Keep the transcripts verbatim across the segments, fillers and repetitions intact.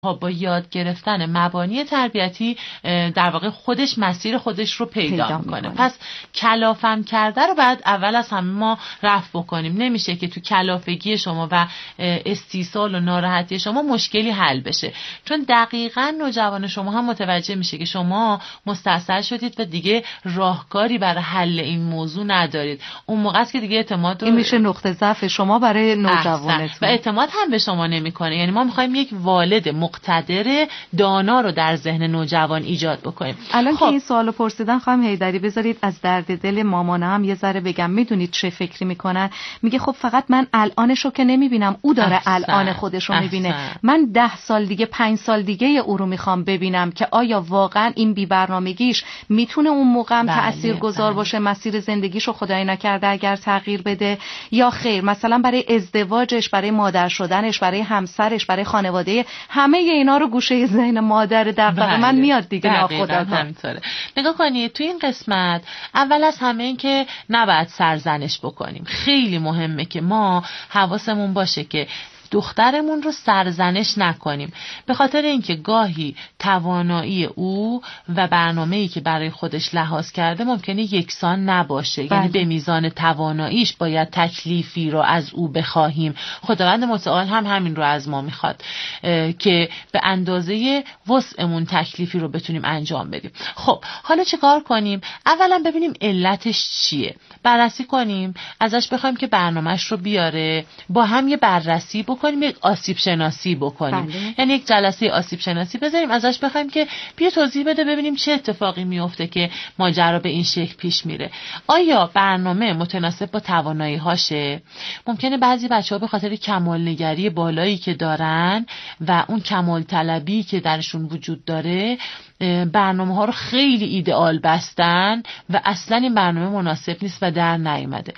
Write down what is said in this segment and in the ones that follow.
با یاد گرفتن مبانی تربیتی در واقع خودش مسیر خودش رو پیدا, پیدا میکنه. پس کلافم کرده رو باید اول از همه ما رفع بکنیم. نمیشه که تو کلافگی شما و استیصال و ناراحتی شما مشکلی حل بشه، چون دقیقاً نوجوان شما هم متوجه میشه که شما مستعصل شدید و دیگه راهکاری برای حل این موضوع ندارید. اون موقع است که دیگه اعتماد رو این میشه نقطه ضعف شما برای نوجوانتون و اعتماد هم به شما نمیکنه. یعنی ما میخوایم یک والد مقتدر دانا رو در ذهن نوجوان ایجاد بکنیم. الان خب. که این سوالو پرسیدن خانم حیدری بذارید از درد دل مامانه هم یه ذره بگم. میدونید چه فکری میکنن؟ میگه خب فقط من الانشو که نمیبینم، او داره احسن. الان خودشو میبینه. من ده سال دیگه پنج سال دیگه او رو میخوام ببینم که آیا واقعا این بی برنامگیش میتونه اون موقع هم تاثیرگذار باشه، مسیر زندگیشو خدای نکرده اگر تغییر بده یا خیر. مثلا برای ازدواجش، برای مادر شدنش، برای همسرش، برای خانواده، همه اینا رو گوشه ذهن مادر دغدغه من میاد دیگه. ناخودآگاه همینطوره. نگاه کنید تو این قسمت اول از همه این که نباید سرزنش بکنیم. خیلی مهمه که ما حواسمون باشه که دخترمون رو سرزنش نکنیم، به خاطر اینکه گاهی توانایی او و برنامه‌ای که برای خودش لحاظ کرده ممکنه یکسان نباشه. بله. یعنی به میزان تواناییش باید تکلیفی رو از او بخواهیم. خداوند متعال هم همین رو از ما میخواد که به اندازه وسعمون تکلیفی رو بتونیم انجام بدیم. خب حالا چه کار کنیم؟ اولا ببینیم علتش چیه، بررسی کنیم، ازش بخوایم که برنامه‌اش رو بیاره، با هم یه بررسی بکنیم، یک آسیب شناسی بکنیم. بله. یعنی یک جلسه آسیب شناسی بذاریم، ازش بخوایم که بیا توضیح بده ببینیم چه اتفاقی میفته که ماجرا به این شکل پیش میره. آیا برنامه متناسب با توانایی هاشه؟ ممکنه بعضی بچه‌ها به خاطر کمال نگری بالایی که دارن و اون کمال طلبی که درشون وجود داره برنامه ها رو خیلی ایدئال بستن و اصلا این برنامه مناسب نیست و در نیامده.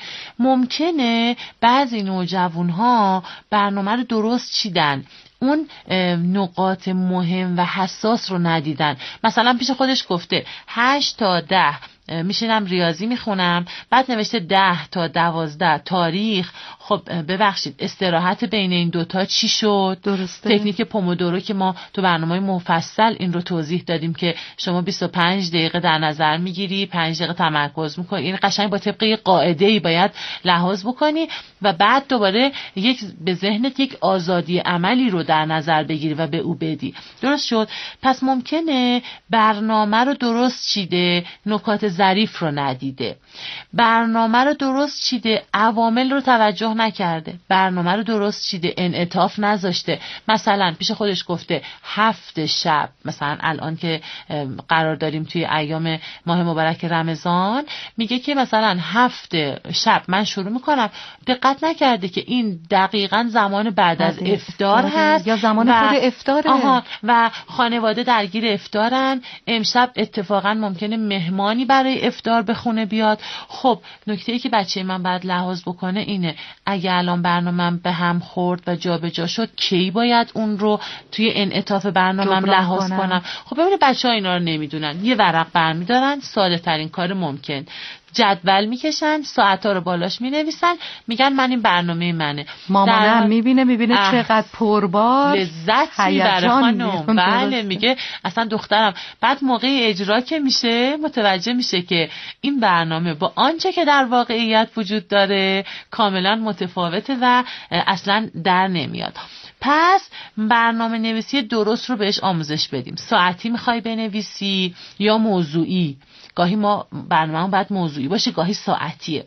ممکنه بعضی نوجوان ها برنامه رو درست چیدن، اون نقاط مهم و حساس رو ندیدن. مثلا پیش خودش گفته هشت تا ده میشینم ریاضی میخونم، بعد نوشته ده تا دوازده تاریخ. خب ببخشید استراحت بین این دوتا چی شد؟ درسته. تکنیک پومودورو که ما تو برنامه مفصل این رو توضیح دادیم که شما بیست و پنج دقیقه در نظر میگیری، پنج دقیقه تمرکز میکنی. این قشنگ با طبق یک قاعده‌ای باید لحاظ بکنی و بعد دوباره یک به ذهنت یک آزادی عملی رو در نظر بگیری و به او بدی. درست شد؟ پس ممکنه برنامه رو درست چیده، نکات ظریف رو ندیده، برنامه رو درست چیده، عوامل رو توجه نکرده، برنامه رو درست چیده، انعطاف نذاشته. مثلا پیش خودش گفته هفت شب، مثلا الان که قرار داریم توی ایام ماه مبارک رمضان، میگه که مثلا هفت شب من شروع میکنم. دقت نکرده که این دقیقاً زمان بعد از افطار هست یا زمان و خود افطاره. آها و خانواده درگیر افطارن. امشب اتفاقاً ممکنه مهمانی برای افطار به خونه بیاد. خب نکته‌ای که بچه من باید لحاظ بکنه اینه اگه الان برنامه‌ام به هم خورد و جابجا شد کی باید اون رو توی انعطاف برنامه‌ام لحاظ کنم. کنم خب ببینید بچه‌ها اینا رو نمیدونن، یه ورق برمی‌دارن، ساده ترین کار ممکن، جدول میکشن، ساعت‌ها رو بالاش مینویسن، میگن من این برنامه منه. مامانم میبینه میبینه چقدر پربار لذت میبره خانم. بله میگه اصلا دخترم بعد موقع اجرا که میشه متوجه میشه که این برنامه با آنچه که در واقعیت وجود داره کاملا متفاوته و اصلا در نمیاد. پس برنامه نویسی درست رو بهش آموزش بدیم. ساعتی میخوای بنویسی یا موضوعی؟ گاهی ما برنامه باید موضوعی باشه، گاهی ساعتیه.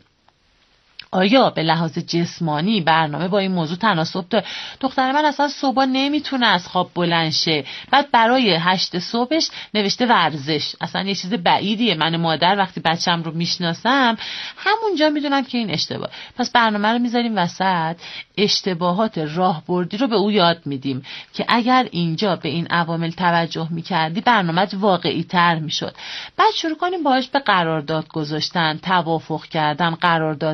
آیا به لحاظ جسمانی برنامه با این موضوع تناسب داره؟ دختر من اصلا صبح نمیتونه از خواب بلند شه، بعد برای هشت صبحش نوشته ورزش. اصلا یه چیز بعیدیه. من مادر وقتی بچم رو میشناسم همونجا میدونم که این اشتباه. پس برنامه رو میذاریم وسط، اشتباهات راهبردی رو به او یاد میدیم که اگر اینجا به این عوامل توجه میکردی برنامه‌ت واقعی تر میشد. بعد شروع کنیم باهاش به قرارداد گذاشتن، توافق کردن، قرارداد بستن.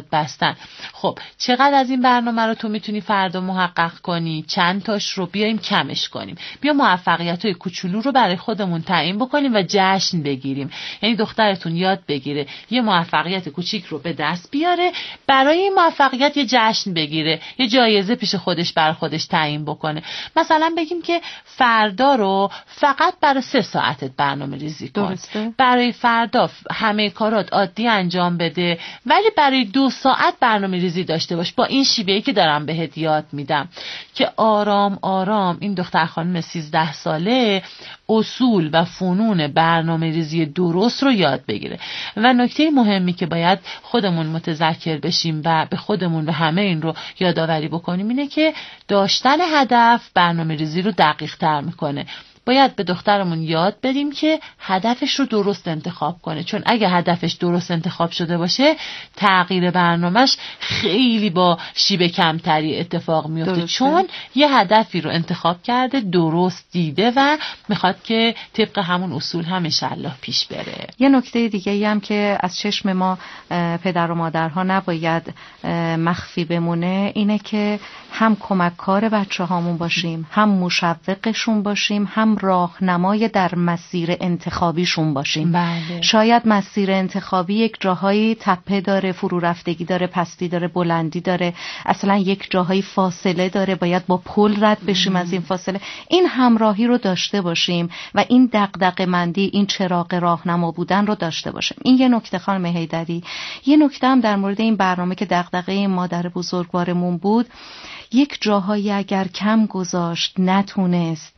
هستن. خب چقدر از این برنامه رو تو میتونی فردا محقق کنی؟ چند تاش رو بیایم کمش کنیم، بیا موفقیت‌های کوچولو رو برای خودمون تعیین بکنیم و جشن بگیریم. یعنی دخترتون یاد بگیره یه موفقیت کوچیک رو به دست بیاره، برای این موفقیت یه جشن بگیره، یه جایزه پیش خودش برای خودش تعیین بکنه. مثلا بگیم که فردا رو فقط برای سه ساعتت برنامه ریزی کن. درسته. برای فردا همه کارات عادی انجام بده، ولی برای دو ساعت برنامه ریزی داشته باش. با این شیوهی که دارم بهت یاد میدم که آرام آرام این دختر خانم سیزده ساله اصول و فنون برنامه ریزی درست رو یاد بگیره. و نکته مهمی که باید خودمون متذکر بشیم و به خودمون و همه این رو یادآوری بکنیم اینه که داشتن هدف برنامه ریزی رو دقیق تر میکنه. باید به دخترمون یاد بدیم که هدفش رو درست انتخاب کنه، چون اگه هدفش درست انتخاب شده باشه تغییر برنامهش خیلی با شیب کمتری اتفاق میفته. درسته. چون یه هدفی رو انتخاب کرده، درست دیده و میخواد که طبق همون اصول هم انشالله پیش بره. یه نکته دیگه ای هم که از چشم ما پدر و مادرها نباید مخفی بمونه اینه که هم کمککار بچه هامون باشیم، هم مشوقشون باشیم، هم راهنمای در مسیر انتخابیشون باشیم. بله. شاید مسیر انتخابی یک جاهایی تپه داره، فرو رفتگی داره، پستی داره، بلندی داره، اصلا یک جاهایی فاصله داره، باید با پل رد بشیم. ام. از این فاصله این همراهی رو داشته باشیم و این دغدغه مندی، این چراغ راهنما بودن رو داشته باشیم. این یه نکته خانم حیدری. یه نکته هم در مورد این برنامه که دغدغه مادر بزرگوارمون بود، یک جاهایی اگر کم گذاشت، نتونست،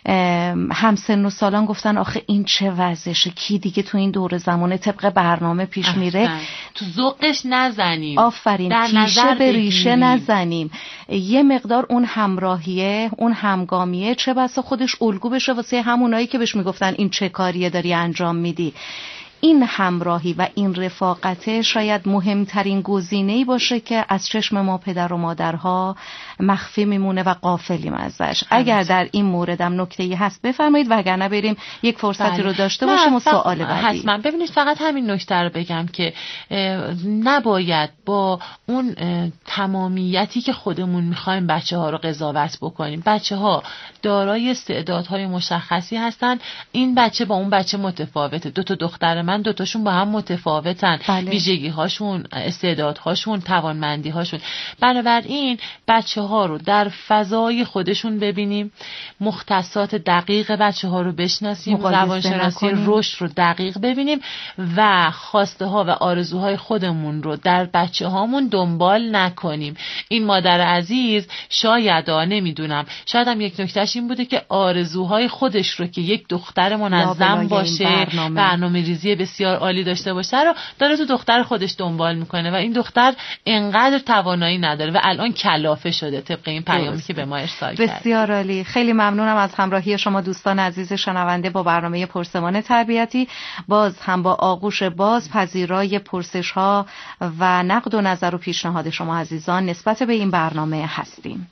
همسن و سالان گفتن آخه این چه وضعشه، کی دیگه تو این دور زمانه طبق برنامه پیش میره، تو ذوقش نزنیم. آفرین، پیشه به ریشه نزنیم. یه مقدار اون همراهیه، اون همگامیه چه بسا خودش الگو بشه واسه همونایی که بهش میگفتن این چه کاریه داری انجام میدی. این همراهی و این رفاقته شاید مهمترین گزینه‌ای باشه که از چشم ما پدر و مادرها مخفی میمونه و غافلیم ازش. اگر در این موردم نکته‌ای هست بفرمایید، وگرنه بریم یک فرصتی بله. رو داشته باشیم و سوال بعدی. حتما. ببینید فقط همین نکته رو بگم که نباید با اون تمامیتی که خودمون می‌خوایم بچه‌ها رو قضاوت بکنیم. بچه‌ها دارای استعدادهای مشخصی هستن. این بچه با اون بچه متفاوته. دو تا دختر من دوتاشون با هم متفاوتن. بله. ویژگی هاشون، استعدادهاشون، توانمندی هاشون. بنابراین بچه ها رو در فضای خودشون ببینیم، مختصات دقیق بچه ها رو بشناسیم، روانشناسی رشد رو دقیق ببینیم و خواسته ها و آرزوهای خودمون رو در بچه هامون دنبال نکنیم. این مادر عزیز شاید ها نمیدونم شاید هم یک نکتهش این بوده که آرزوهای خودش رو که یک دختر منظم باشه، برنامه. برنامه ریزی بسیار عالی داشته باشه رو داره تو دختر خودش دنبال میکنه و این دختر انقدر توانایی نداره و الان کلافه شده طبق این پیامی که به ما ارسال کرد. بسیار عالی. خیلی ممنونم از همراهی شما دوستان عزیز شنونده با برنامه پرسمان تربیتی. باز هم با آغوش باز پذیرای پرسش ها و نقد و نظر و پیشنهاد شما عزیزان نسبت به این برنامه هستیم.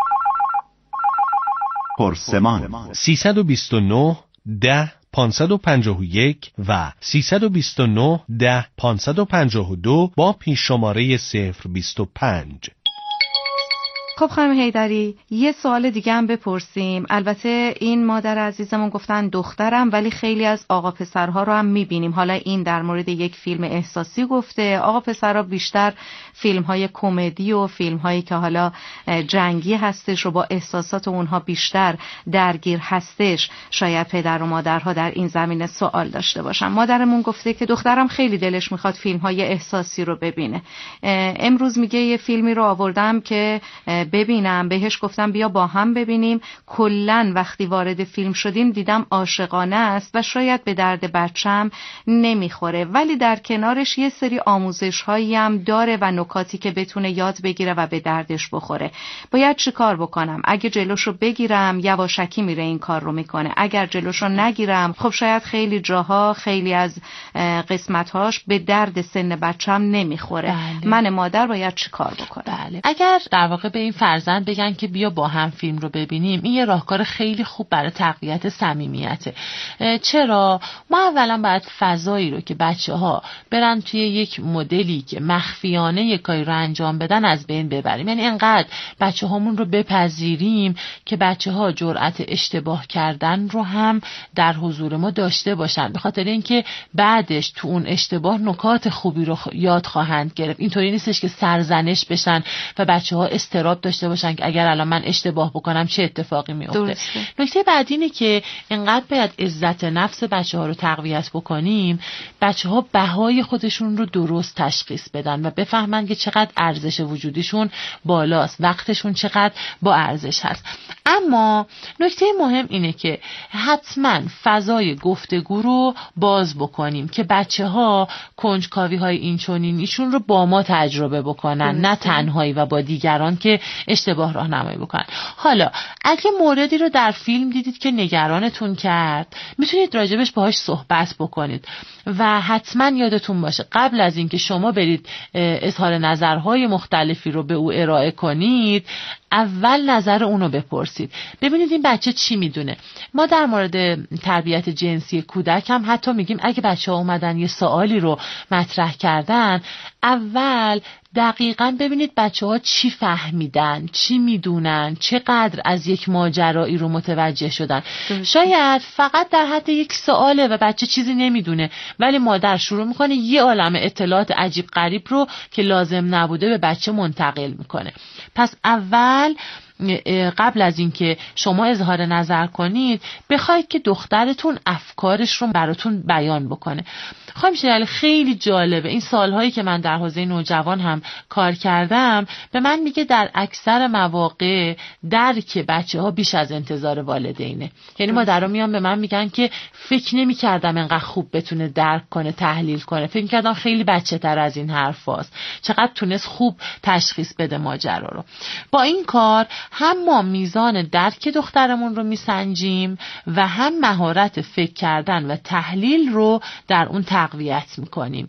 پرسمان سیصد و بیست و نه ده پانصد و پنجاه و یک و سیصد و بیست و نه ده پانصد و پنجاه و دو با پیش شماره صفر بیست و پنج. خب خانم حیدری، یه سوال دیگه هم بپرسیم. البته این مادر عزیزمون گفتن دخترم، ولی خیلی از آقا پسرها رو هم میبینیم. حالا این در مورد یک فیلم احساسی گفته، آقا پسرها بیشتر فیلم های کمدی و فیلم هایی که حالا جنگی هستش و با احساسات اونها بیشتر درگیر هستش. شاید پدر و مادرها در این زمینه سوال داشته باشن. مادرمون گفته که دخترم خیلی دلش میخواد فیلم های احساسی رو ببینه. امروز میگه یه فیلمی رو آوردم که ببینم، بهش گفتم بیا با هم ببینیم. کلن وقتی وارد فیلم شدیم دیدم عاشقانه است و شاید به درد بچم نمیخوره، ولی در کنارش یه سری آموزش هایی هم داره و نکاتی که بتونه یاد بگیره و به دردش بخوره. باید چی کار بکنم؟ اگه جلوشو بگیرم یواشکی میره این کار رو میکنه، اگر جلوشو نگیرم خب شاید خیلی جاها، خیلی از قسمتهاش به درد سن بچم نمیخوره. بله. من مادر باید چی کار بکنم؟ بله. اگر در واقع به این این فرزند بگن که بیا با هم فیلم رو ببینیم، این یه راهکار خیلی خوب برای تقویت صمیمیته. چرا؟ ما اولا باید فضایی رو که بچه‌ها برن توی یک مدلی که مخفیانه یک کاری رو انجام بدن از بین ببریم. یعنی انقدر بچه‌هامون رو بپذیریم که بچه‌ها جرأت اشتباه کردن رو هم در حضور ما داشته باشن، به خاطر اینکه بعدش تو اون اشتباه نکات خوبی رو یاد خواهند گرفت. اینطوری نیستش که سرزنش بشن و بچه‌ها استراب داشته باشن که اگر الان من اشتباه بکنم چه اتفاقی میفته. نکته بعدی اینه که اینقدر باید عزت نفس بچه‌ها رو تقویت بکنیم بچه‌ها بهای خودشون رو درست تشخیص بدن و بفهمن که چقدر ارزش وجودیشون بالاست، وقتشون چقدر با ارزش هست. اما نکته مهم اینه که حتما فضای گفتگو رو باز بکنیم که بچه‌ها کنجکاوی‌های این چنینیشون رو با ما تجربه بکنن، نه تنهایی و با دیگران که اشتباه راهنمایی بکنن. حالا اگه موردی رو در فیلم دیدید که نگرانتون کرد میتونید راجبش باهاش صحبت بکنید و حتما یادتون باشه قبل از اینکه شما برید اظهار نظرهای مختلفی رو به او ارائه کنید اول نظر اونو بپرسید، ببینید این بچه چی میدونه. ما در مورد تربیت جنسی کودک هم حتی میگیم اگه بچه ها اومدن یه سوالی رو مطرح کردن اول دقیقاً ببینید بچه ها چی فهمیدن، چی میدونن، چقدر از یک ماجرایی رو متوجه شدن. شاید فقط در حد یک سواله و بچه چیزی نمیدونه ولی مادر شروع میکنه یه عالمه اطلاعات عجیب غریب رو که لازم نبوده به بچه منتقل میکنه. پس اول قبل از اینکه شما اظهار نظر کنید بخواید که دخترتون افکارش رو براتون بیان بکنه. خانم شیرالی خیلی جالبه این سالهایی که من در حوزه نوجوان هم کار کردم به من میگه در اکثر مواقع درک بچه ها بیش از انتظار والدینه. یعنی مادرها میان به من میگن که فکر نمی کردم انقدر خوب بتونه درک کنه، تحلیل کنه، فکر میکردم خیلی بچه تر از این حرف هاست، چقدر تونست خوب تشخیص بده ماجرا رو. با این کار هم ما میزان درک دخترمون رو میسنجیم و هم مهارت فکر کردن و تحلیل رو در اون تقویت میکنیم.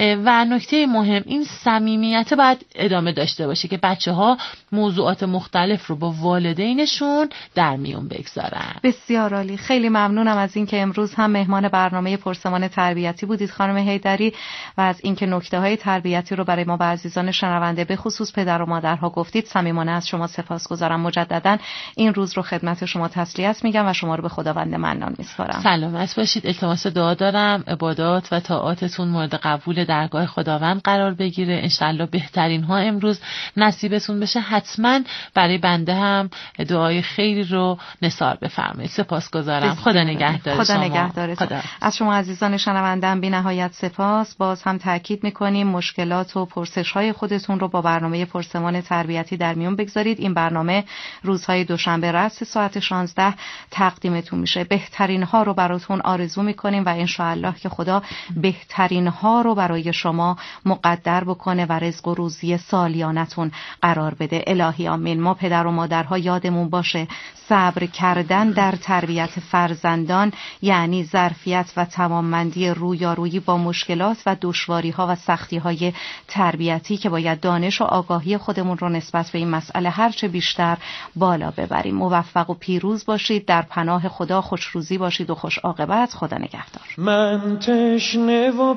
و نکته مهم این صمیمیت باید ادامه داشته باشه که بچه ها موضوعات مختلف رو با والدینشون در میون بگذارن. بسیار عالی، خیلی ممنونم از اینکه امروز هم مهمان برنامه پرسمان تربیتی بودید خانم حیدری و از اینکه نکته های تربیتی رو برای ما و عزیزان شنونده به خصوص پدر و مادرها گفتید. صمیمانه از شما سپاسگزارم. مجددا این روز رو خدمت شما تسلیت میگم و شما رو به خداوند منان میسپارم. سلامت باشید. التماس دعا دارم عبادات و طاعاتتون مورد قبول درگاه خداوند قرار بگیره. انشالله بهترین ها امروز نصیبتون بشه. حتما برای بنده هم دعای خیری رو نثار بفرمایید. سپاسگزارم. خدا نگهدار شما. خدا نگهدارتون. از شما عزیزان شنونده‌ام بی نهایت سپاس. باز هم تاکید میکنیم مشکلات و پرسش های خودتون رو با برنامه پرسمان تربیتی در میون بگذارید. این برنامه روزهای دوشنبه رأس ساعت شانزده تقدیمتون میشه. بهترین ها رو براتون آرزو میکنیم و انشاءالله که خدا بهترین ها رو برای شما مقدر بکنه و رزق و روزی سالیانتون قرار بده. الهی آمین. ما پدر و مادرها یادمون باشه صبر کردن در تربیت فرزندان یعنی ظرفیت و توانمندی رویارویی با مشکلات و دشواری ها و سختی های تربیتی که باید دانش و آگاهی خودمون رو نسبت به این مسئله هرچه بیشتر بالا ببریم. موفق و پیروز باشید. در پناه خدا. خوش روزی باشید و خوش عاقبت. خدا نگهدار. من تشنه و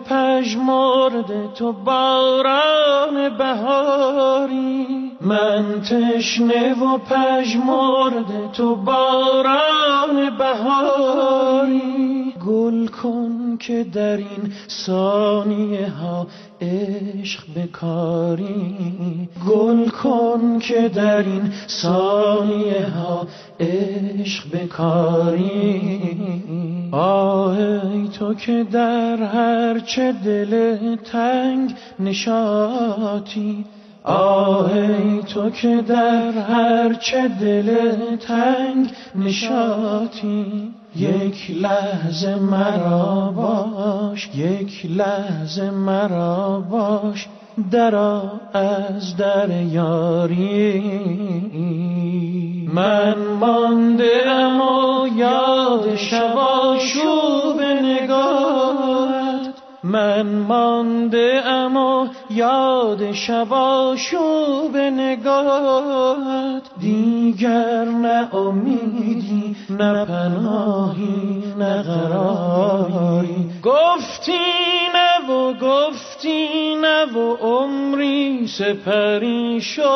پژمرده تو باران بهاری، من تشنه و پژمرده تو باران بهاری، گل کن که در این ثانیه ها عشق بکاری، گل کن که در این ثانیه ها عشق بکاری. آه ای تو که در هر چه دل تنگ نشاطی، آه ای تو که در هر چه دل تنگ نشاطی، یک لحظه مرا باش، یک لحظه مرا باش، درآ از در یاری. من مانده ام و یاد شب آشوب نگاهت، من مانده اما یاد شباشو به نگاهت، دیگر نه امیدی نه پناهی نه قراری. گفتی نه و گفتی نه و عمری سپری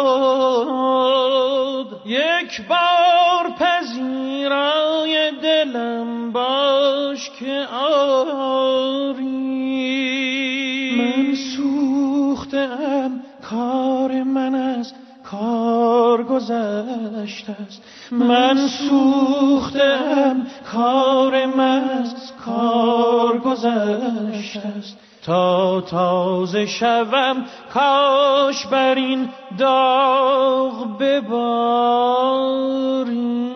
شد، یک بار پذیرای دلم باش که آری. من سوختم، کار من از کار گذشته است. من سوختم، کار من از کار گذشته است. تا تازه شوم کاش بر این داغ بباری.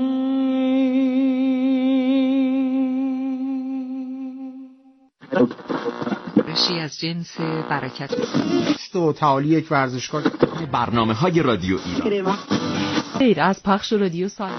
رشی از جنس برکت و تعالی یک ورزشگاه. برنامه های رادیو ایران غیر از پخش رادیو سال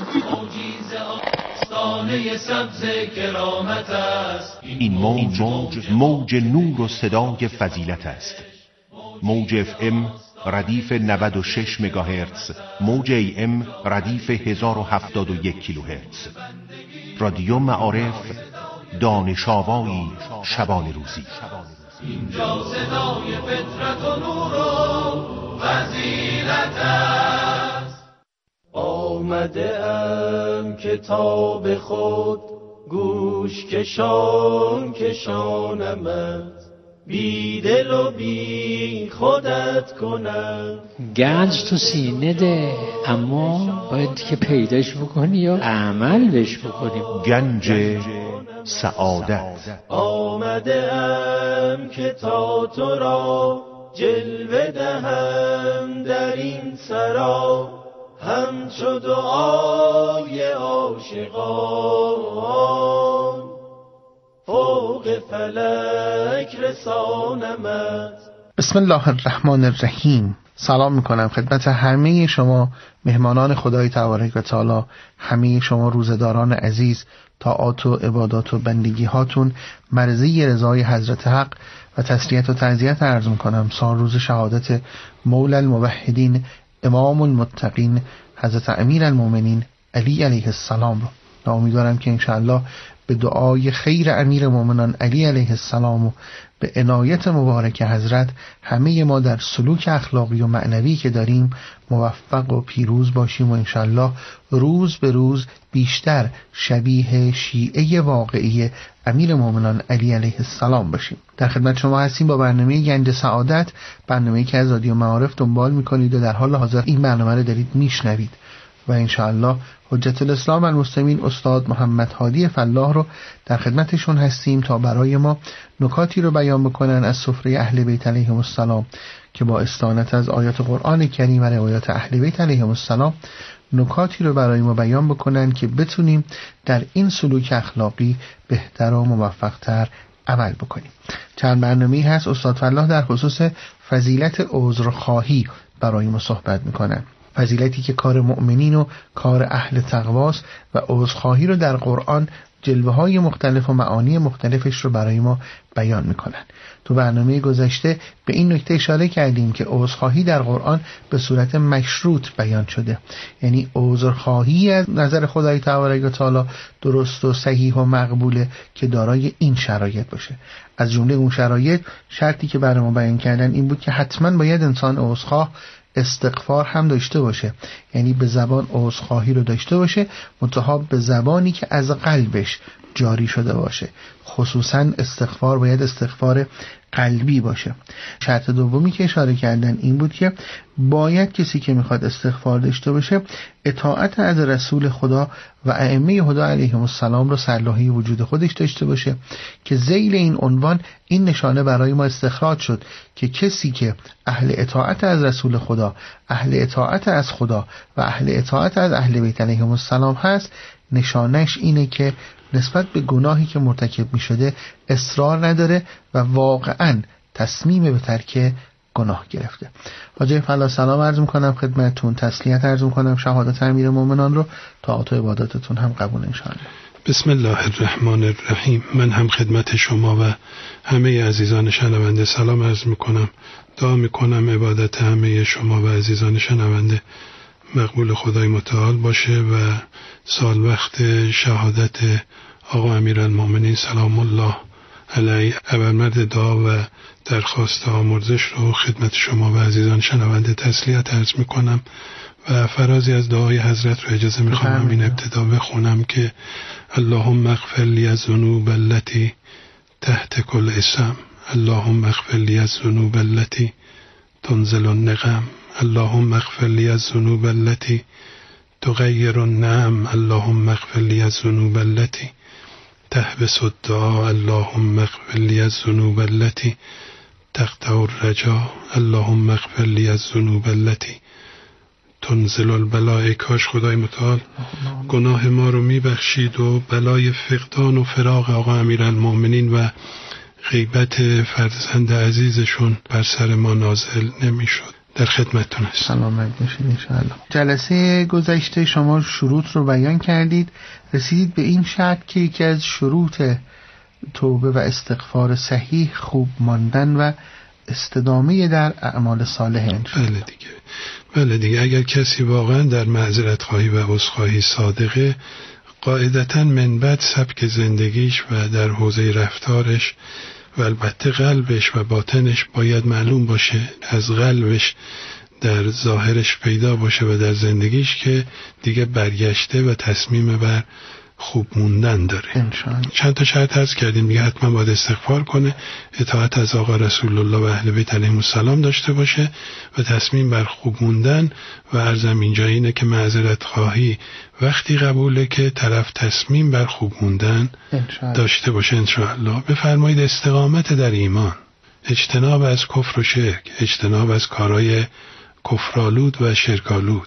این موج موج نور و صدای فضیلت است. موج اف ام ردیف نود و شش مگاهرتز، موج ای ام ردیف هزار و هفتاد و یک کیلوهرتز. رادیو معارف، دانش آوایی شبان روزی. اینجا صدای فطرت و نور و فضیلت است. آمده ام کتاب خود گوش کشان کشانمت، بی دل و بی خودت کنم. گنج تو سینه ده، اما باید که پیداش بکنی یا عمل بش بکنی. گنج سعادت. آمده ام که تا تو را جلوه دهم در این سرا، همچو دعای عاشقان فوق فلک رسانمت. بسم الله الرحمن الرحیم. سلام میکنم خدمت همه شما مهمانان خدای تبارک و تعالی، همه شما روزداران عزیز. طاعات و عبادات و بندگی هاتون مرضی رضای حضرت حق و تسلیت و تعزیت عرض میکنم. سال روز شهادت مولا الموحدین امام المتقین حضرت امیر المؤمنین علی علیه السلام رو. امیدوارم که انشاءالله به دعای خیر امیر مومنان علی علیه السلام و به عنایت مبارک حضرت همه ما در سلوک اخلاقی و معنوی که داریم موفق و پیروز باشیم و انشاءالله روز به روز بیشتر شبیه شیعه واقعی امیر مومنان علی علیه السلام باشیم. در خدمت شما هستیم با برنامه گنج سعادت، برنامه‌ای که از رادیو معارف دنبال میکنید و در حال حاضر این برنامه رو دارید میشنوید و انشاءالله حجت الاسلام المسلمین استاد محمد هادی فلاح رو در خدمتشون هستیم تا برای ما نکاتی رو بیان بکنن از سفره اهل بیت علیهم السلام که با استعانت از آیات قرآن کریم و روایات اهل بیت علیهم السلام نکاتی رو برای ما بیان بکنن که بتونیم در این سلوک اخلاقی بهتر و موفقتر عمل بکنیم. چند برنامه‌ای هست استاد فلاح در خصوص فضیلت عذرخواهی برای ما صحبت میکنن. فضیلتی که کار مؤمنین و کار اهل تقواست و عذرخواهی رو در قرآن جلوه‌های مختلف و معانی مختلفش رو برای ما بیان میکنن. تو برنامه گذشته به این نکته اشاره کردیم که عذرخواهی در قرآن به صورت مشروط بیان شده، یعنی عذرخواهی از نظر خدای تبارک و تعالی درست و صحیح و مقبوله که دارای این شرایط باشه. از جمله اون شرایط شرطی که برای ما بیان کردن این بود که حتما باید انسان عذرخواه استغفار هم داشته باشه، یعنی به زبان عذرخواهی رو داشته باشه منتها به زبانی که از قلبش جاری شده باشه. خصوصا استغفار باید استغفار قلبی باشه. شرط دومی که اشاره کردن این بود که باید کسی که میخواد استغفار داشته باشه اطاعت از رسول خدا و ائمه هدی علیهم السلام رو سرلوحه وجود خودش داشته باشه که ذیل این عنوان این نشانه برای ما استخراج شد که کسی که اهل اطاعت از رسول خدا، اهل اطاعت از خدا و اهل اطاعت از اهل بیت علیهم السلام هست، نشانش اینه که نسبت به گناهی که مرتکب می شده اصرار نداره و واقعا تصمیم به ترک گناه گرفته. حاجی فلا سلام عرض میکنم خدمتتون، تسلیت عرض میکنم، شهادت امیر مومنان رو طاعات و عباداتتون هم قبول انشاءالله. بسم الله الرحمن الرحیم. من هم خدمت شما و همه عزیزان شنونده سلام عرض میکنم. دعا میکنم عبادت همه شما و عزیزان شنونده مقبول خدای متعال باشه و سال وقت شهادت آقا امیرالمومنین سلام الله علیه ابرمرد دعا و درخواست آمرزش رو خدمت شما و عزیزان شنونده تسلیت عرض میکنم و فرازی از دعای حضرت رو اجازه میخوام همین ابتدا بخونم که اللهم اغفر لی الذنوب التي تحت كل اسم، اللهم اغفر لی الذنوب التي تنزل النقم، اللهم اغفر لی الذنوب التي تغیر النعم، اللهم اغفر لی الذنوب التي تحبس الدعاء، اللهم اغفر لی الذنوب التي تقطع الرجاء، اللهم اغفر لی الذنوب التي تنزل البلاء. کاش خدای متعال گناه ما رو میبخشید و بلای فقدان و فراق آقا امیرالمومنین و غیبت فرزند عزیزشون بر سر ما نازل نمیشد. در خدمتتون هستم. سلامت باشید انشاءالله. جلسه گذشته شما شروط رو بیان کردید، رسیدید به این شرط که یکی از شروط توبه و استغفار صحیح خوب ماندن و استدامه در اعمال صالحه. بله دیگه بله دیگه اگر کسی واقعا در معذرت خواهی و عذرخواهی صادقه، قاعدتاً من بعد سبک زندگیش و در حوزه رفتارش و البته قلبش و باطنش باید معلوم باشه، از قلبش در ظاهرش پیدا باشه و در زندگیش که دیگه برگشته و تصمیم بر خوب موندن داره. انشاءالله. چند تا شرط عرض کردیم دیگه، حتما باید استغفار کنه، اطاعت از آقا رسول الله و اهل بیت علیهم السلام داشته باشه و تصمیم بر خوب موندن. و عرضم اینجا اینه که معذرت خواهی وقتی قبوله که طرف تصمیم بر خوب موندن داشته باشه انشاءالله. بفرمایید استقامت در ایمان، اجتناب از کفر و شرک، اجتناب از کارهای کفرآلود و شرک‌آلود.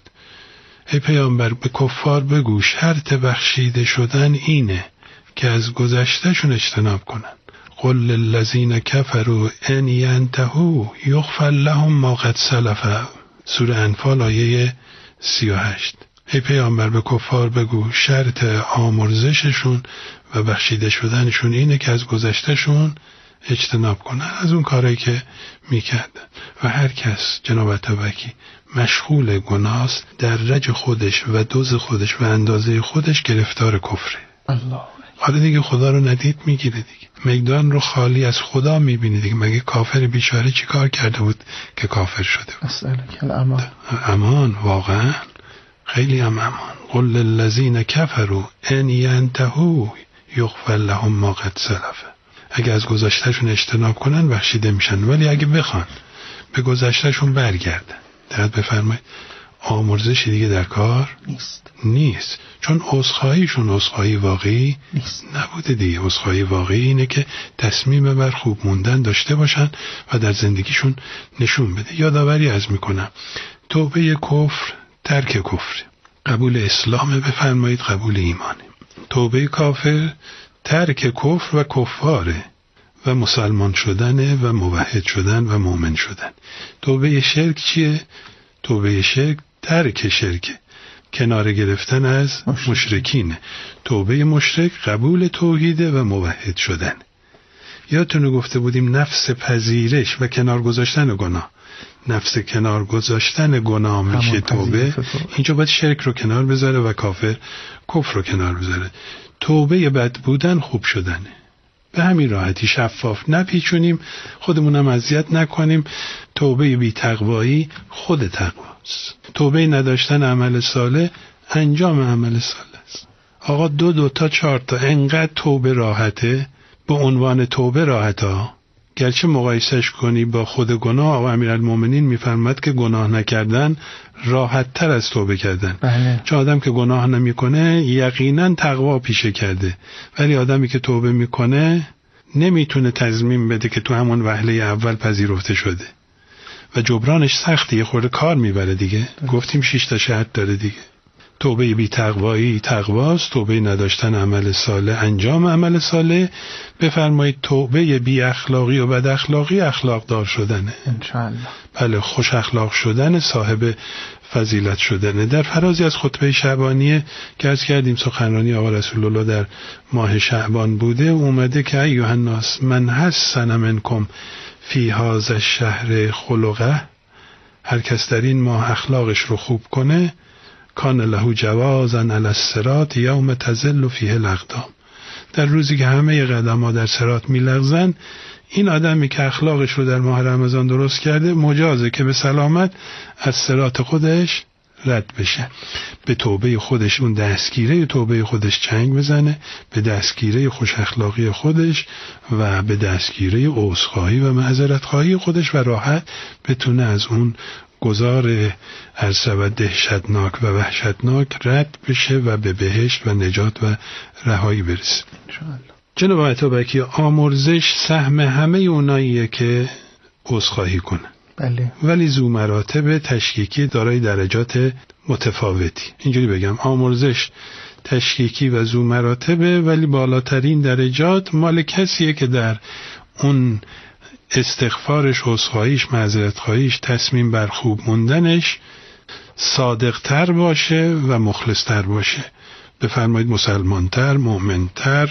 ای پیامبر به کفار بگو شرط بخشیده شدن اینه که از گذشتهشون اجتناب کنن. قل للذین کفروا ان ینتهوا یغفر لهم ما قد سلف. سوره انفال آیه سی و هشت. ای پیامبر به کفار بگو شرط آمرزششون و بخشیده شدنشون اینه که از گذشتهشون اجتناب کنن، از اون کارهایی که میکردن. و هر کس جناب اتابکی مشغول گناهست، در رج خودش و دوز خودش و اندازه خودش گرفتار کفره. الله. حالا دیگه خدا رو ندید میگیره دیگه، میدان رو خالی از خدا میبینی دیگه. مگه کافر بیچاره چی کار کرده بود که کافر شده بود؟ اسألک الامان. امان، واقعا خیلی هم امان. قل للذین کفروا ان ینتهوا یغفر لهم ما قد سلف. اگه از گذشتهشون اجتناب کنن بخشیده میشن، ولی اگه بخوان به گذشتهشون برگردن، دقت بفرمایید، آمرزشی دیگه در کار نیست نیست چون عذرخواهیشون عذرخواهی واقعی نیست. نبوده دیگه. عذرخواهی واقعی اینه که تصمیم بر خوب موندن داشته باشن و در زندگیشون نشون بده. یادآوری از میکنم توبه کفر ترک کفر، قبول اسلام بفرمایید قبول ایمانه. توبه کافر ترک کفر و کفاره و مسلمان شدن و موحد شدن و مؤمن شدن. توبه شرک چیه؟ توبه شرک ترک شرک، کنار گرفتن از مشرکینه. توبه مشرک قبول توحیده و موحد شدن. یادتونه گفته بودیم نفس پذیرش و کنار گذاشتن گناه. نفس کنار گذاشتن گناه میشه توبه. اینجا باید شرک رو کنار بذاره و کافر کفر رو کنار بذاره. توبه بد بودن خوب شدنه. به همین راحتی شفاف، نپیچونیم، خودمونم اذیت نکنیم. توبه بی تقوایی خود تقواست. توبه نداشتن عمل صالح انجام عمل صالح است. آقا دو دو تا چهار تا انقدر توبه راحته، به عنوان توبه راحته. گرچه مقایسش کنی با خود گناه، آقا امیرالمومنین میفرماد که گناه نکردن راحت تر از توبه کردن. بله. چون آدم که گناه نمیکنه یقینا تقوا پیشه کرده، ولی آدمی که توبه میکنه نمیتونه تضمین بده که تو همون وهله اول پذیرفته شده و جبرانش سخته، یه خورده کار میبره دیگه. گفتیم شش تا شرط داره دیگه. توبه بی تقوایی تقواست، توبه نداشتن عمل صالح انجام عمل صالح. بفرمایید توبه بی اخلاقی و بد اخلاقی اخلاق دار شدنه انشاءالله. بله، خوش اخلاق شدن، صاحب فضیلت شدنه. در فرازی از خطبه شعبانیه که عرض کردیم سخنرانی آقا رسول الله در ماه شعبان بوده، اومده که ایها الناس من حسن منکم فی هذا الشهر خلقه، هر کس در این ماه اخلاقش رو خوب کنه، کان له جوازا علی الصراط یوم تزل فیه الاقدام، در روزی که همه قدم‌ها در صراط میلغزن، این آدمی که اخلاقش رو در ماه رمضان درست کرده مجازه که به سلامت از صراط خودش رد بشه، به توبه خودش، اون دستگیره توبه خودش چنگ بزنه، به دستگیره خوش اخلاقی خودش و به دستگیره عذرخواهی و معذرتخواهی خودش و راحت بتونه از اون گذار عرصه دهشتناک و وحشتناک رد بشه و به بهشت و نجات و رهایی برسه. جناب عطابکی، آمرزش سهم همه اوناییه که عذرخواهی کنه. بله. ولی ذو مراتب تشکیکی دارای درجات متفاوتی. اینجوری بگم، آمرزش تشکیکی و ذو مراتبه، ولی بالاترین درجات مال کسیه که در اون استغفارش، عذرخواهیش، معذرتخواهیش، تصمیم بر خوب موندنش صادقتر باشه و مخلصتر باشه. بفرمایید مسلمانتر، مؤمنتر،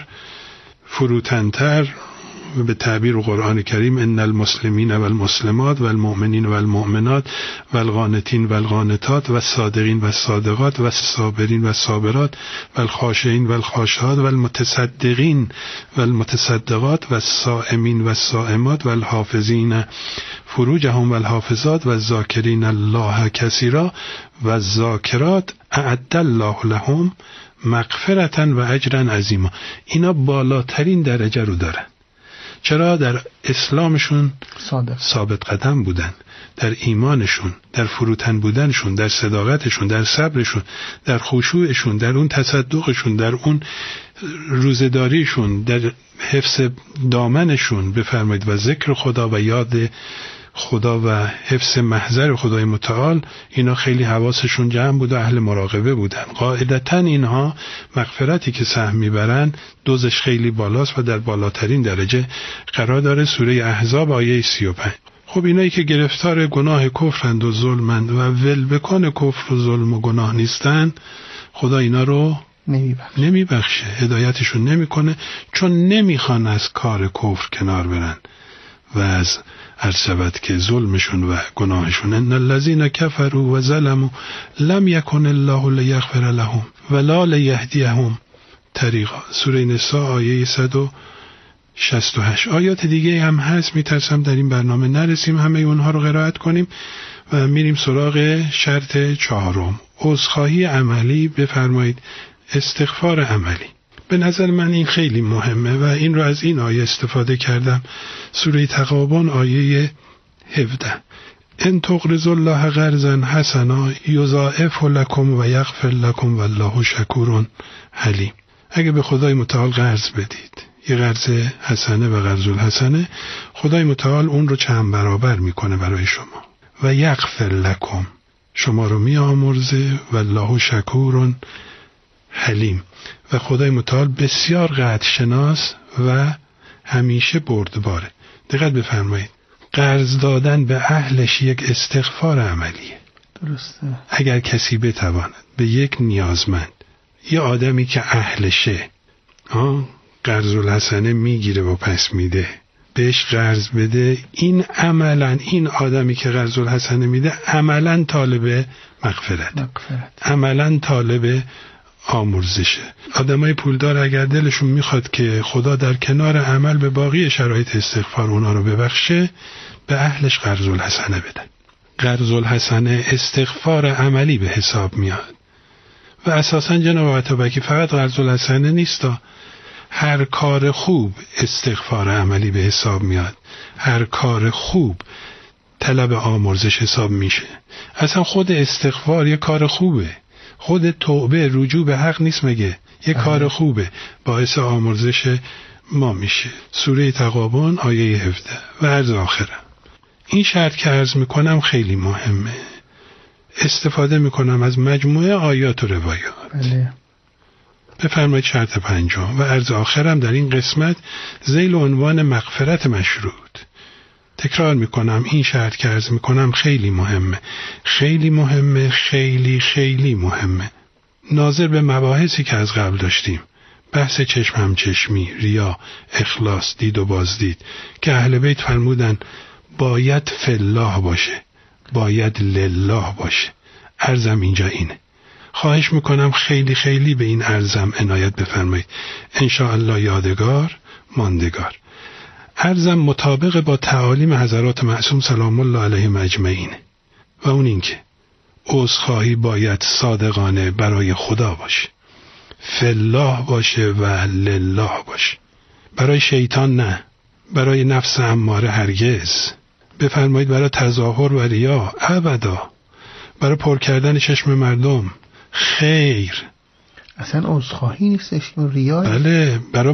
فروتنتر، و به تعبیر قرآن کریم ان المسلمین و المسلمات و المؤمنین و المؤمنات و القانتین و القانتات و الصادقین و الصادقات و الصابرین و الصابرات و الخاشعین و الخاشعات و المتصدقین و المتصدقات و الصائمین و الصائمات و الحافظین فروجهم و الحافظات و الذاکرین الله کثیرا و الذاکرات اعد الله لهم مغفرة و اجرا عظیما. اینا بالاترین درجه رو دارن. چرا؟ در اسلامشون صادق. ثابت قدم بودن، در ایمانشون، در فروتن بودنشون، در صداقتشون، در صبرشون، در خشوعشون، در اون تصدقشون، در اون روزداریشون، در حفظ دامنشون، بفرمایید و ذکر خدا و یاد خدا و حفظ محضر خدای متعال، اینا خیلی حواسشون جمع بود و اهل مراقبه بودن. قاعدتاً اینها مغفرتی که سهم میبرن دوزش خیلی بالاست و در بالاترین درجه قرار داره. سوره احزاب آیه سی و پنج. خب اینایی که گرفتار گناه کفرند و ظلمند و ولبکن کفر و ظلم و گناه نیستن، خدا اینا رو نمیبخشه نمیبخشه هدایتشون نمیکنه، چون نمیخوان از کار کفر کنار برن و از ارسبت که ظلمشون و گناهشون. ان الذين كفروا وظلموا لم يكن الله ليغفر لهم ولا ليهديهم طریقا. سوره نساء آیه صد و شصت و هشت. آیات دیگه هم هست، میترسم در این برنامه نرسیم همه اونها رو قرائت کنیم و میریم سراغ شرط چهارم، عذرخواهی عملی. بفرمایید استغفار عملی. به نظر من این خیلی مهمه و این رو از این آیه استفاده کردم. سوره تغابن آیه هفده. ان تقرضوا الله قرضا حسنا یضاعف لكم و یغفر لكم والله شکور حلیم. اگه به خدای متعال قرض بدید، یه قرض حسنه و قرض الحسنه، خدای متعال اون رو چند برابر میکنه برای شما و یغفر لكم، شما رو میامرزه، والله شکور حلیم. و خدای متعال بسیار قدر شناس و همیشه بردباره. دقت بفرمایید، قرض دادن به اهلش یک استغفار عملیه. درسته. اگر کسی بتواند به یک نیازمند، یه آدمی که اهلشه، آه قرض الحسنه میگیره و پس میده، بهش قرض بده، این عملا این آدمی که قرض الحسنه میده عملا طالب مغفرت، مغفرت. عملا طالب آمرزشه. آدمای پولدار اگر دلشون میخواد که خدا در کنار عمل به باقی شرایط استغفار اونا رو ببخشه، به اهلش قرض الحسنه بدن. قرض الحسنه استغفار عملی به حساب میاد و اساسا جناب عطابکی فقط قرض الحسنه نیستا، هر کار خوب استغفار عملی به حساب میاد. هر کار خوب طلب آمرزش حساب میشه. اصلا خود استغفار یه کار خوبه، خود توبه رجوع به حق نیست مگه؟ یه کار خوبه، باعث آمرزش ما میشه. سوره تغابن آیه هفده. و عرض آخرم، این شرط که عرض میکنم خیلی مهمه. استفاده میکنم از مجموعه آیات و روایات. بله. بفرمایید شرط پنجم و عرض آخرم در این قسمت ذیل عنوان مغفرت مشروط. تکرار میکنم این شرط که عرض میکنم خیلی مهمه، خیلی مهمه، خیلی خیلی مهمه. ناظر به مباحثی که از قبل داشتیم، بحث چشم همچشمی، ریا، اخلاص، دید و بازدید، که اهل بیت فرمودن باید فالله باشه، باید لله باشه. عرضم اینجا اینه. خواهش میکنم خیلی خیلی به این عرضم عنایت بفرمایید. انشاءالله یادگار ماندگار. عرضم مطابق با تعالیم حضرات معصوم سلام الله علیهم اجمعین و اون این که عذرخواهی باید صادقانه برای خدا باشه، فالله باشه و لله باشه، برای شیطان نه، برای نفس اماره هرگز. بفرمایید برای تظاهر و ریا ابدا، برای پر کردن چشم مردم خیر. اصلا عذرخواهی نیستش، ریا. بله، برای